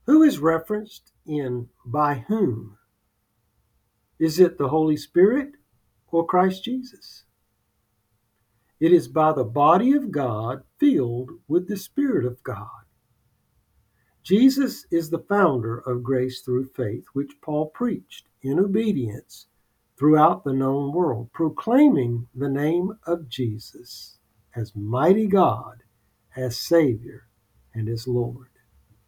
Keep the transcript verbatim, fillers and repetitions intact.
Who is referenced in by whom? Is it the Holy Spirit or Christ Jesus? It is by the body of God filled with the Spirit of God. Jesus is the founder of grace through faith, which Paul preached in obedience throughout the known world, proclaiming the name of Jesus as mighty God, as Savior, and as Lord.